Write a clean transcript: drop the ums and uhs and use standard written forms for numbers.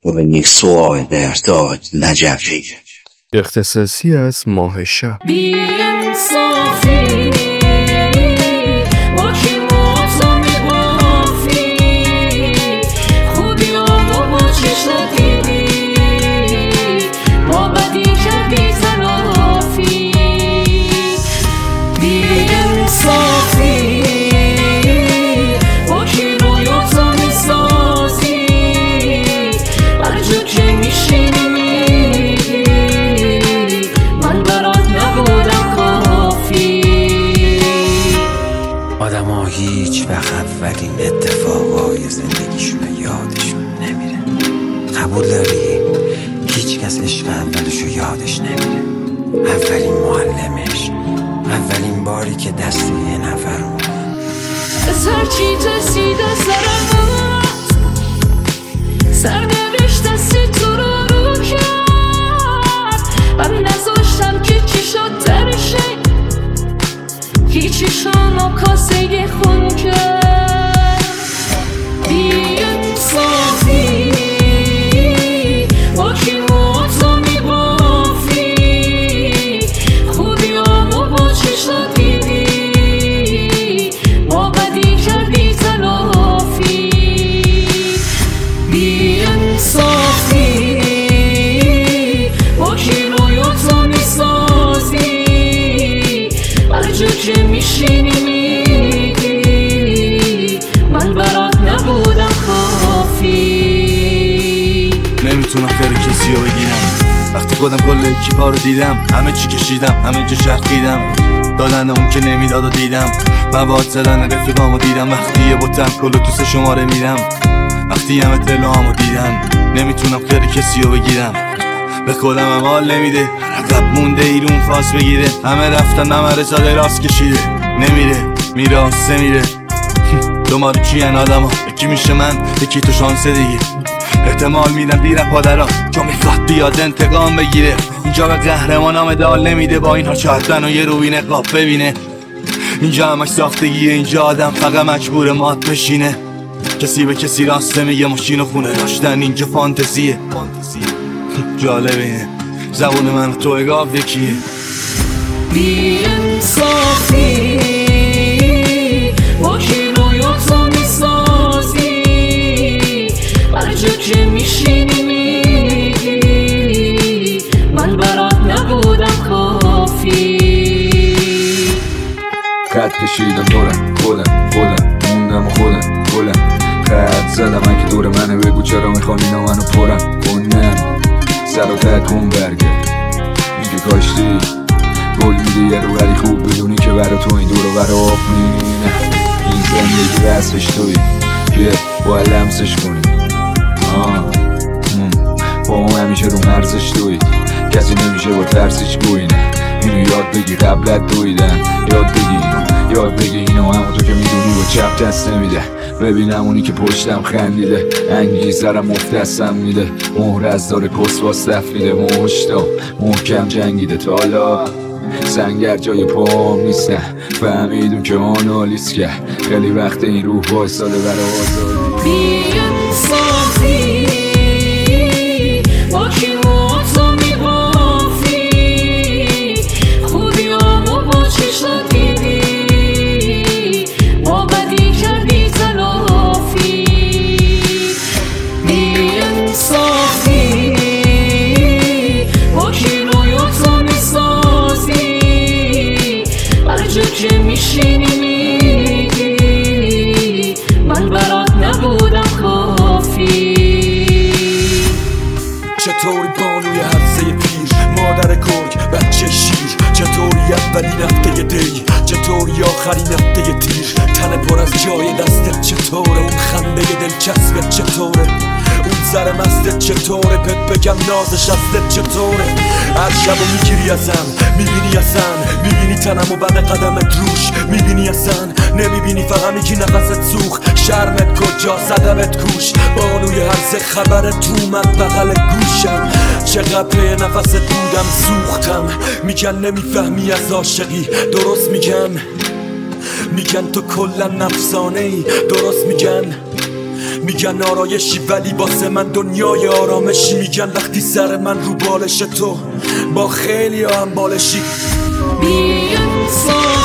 och ni såg där stod Najafi. اختصاصی از ماه شب. آدم ها هیچ وقت اولین اتفاقای زندگیشون یادشون نمیره. قبول داری؟ هیچ کس عشق اولشو یادش نمیره. اولین معلمش، اولین باری که دست یه نفر رو از هرچی ترسیده سرمت سرنوشت دستی تو رو کرد. من نذاشتم که چی شد ترشه هیچیشونو کاسه خون کرد. بی انصافی با کی موتو میبافی خوبیامو با چشم دیدی با بدی کردی تلافی. بی انصافی با کی رویاتو میسازی هر جا که میشینی میگی من برات نبودم کافی. نمیتونم خیر کسی رو بگیرم وقتی خودم کل اکیپا رو دیدم. همه چی کشیدم، همه جا چرخیدم، دادن اون که نمیداد و دیدم. مواد زدن رفیقامو دیدم وقتی یه بوتم کلو تو 3 شماره میرم. وقتی همه تلوامو دیدن نمیتونم خیر کسی رو بگیرم. به خودم هم حال نمیده عقب مونده ایرون فاز بگیره. همه رفتن همه رزاده راست کشیده نمیره میراسته میره. دوماره چی ان آدم ها یکی میشه من یکی تو شانسه دیگه. احتمال میدم دیرم پادرها که میخواد بیاد انتقام بگیره. اینجا به قهرمانام دال نمیده با اینها چهتن و یه روی نقاب ببینه. اینجا همش ساختگیه، اینجا آدم فقط مجبور مات بشینه. کسی به کسی راسته میگه ماشین و خونه داشتن اینجا فانتزیه. جالب اینه زبون من تو اگاه یکیه. بی انصافی با کی رویاتو میسازی هر جا که میشینی میگی من برات نبودم کافی. خط کشیدم دورم خودم موندم و خودم خط زدم من که دور منه بگو چرا میخوام اینا منو پرم کنم. سر و تکون برگرد میگه کاشتی گل میدی یه رو ولی خوب بدونی که برا تو این دور و برا آب مینه. این زندگی رسش توی که باید لمسش کنی با اون همیشه رو مرزش توی کسی نمیشه با ترسش گوینه. اینو یاد بگی قبلت دویدن یاد بگی اینو همون تو که میدونی با چپ دست نمیده. ببینم اونی که پشتم خندیده انگیزرم مفتستم میده. مهر از داره کس باز تفریده مشتا محکم جنگیده تا حالا سنگر جای پام نیستن. فهمیدون که آنالیز کرد خیلی وقت این روح وایساده برای آزادی. بی انصافی با کی موتو میبافی خوبیامو با چشم دیدی با بدی کردی تلافی. بی انصافی با کی رویاتو میسازی هر جا که میشینی میگی من برات نبودم کافی. چطوری بانوی حفظه پیر مادر کرک بچه شیر؟ چطوری اولین هفته دی؟ چطوری آخرین هفته تیر؟ تن پر از جای دستت چطوره؟ اون خنده دلچسبت چطوره؟ اون سر مستت چطوره؟ بهت بگم نازش ازت چطوره؟ هر شبو میگیری ازم میبینی اصلا میبینی تنم و بعد قدمت روش میبینی اصلا نمیبینی فقط میگی نفست سوخ شرمت کجا زدمت کوش بانوی هرز خبرت اومد بغل گوشم چقدر پی نفست بودم سوختم میگن نمیفهمی از عاشقی درست میگن تو کلا نفسانه ای درست میگن میگن آرایشی ولی واسه من دنیای آرامشی. میگن وقتی سر من رو بالش تو با خیلی هم بالشی. بی انصاف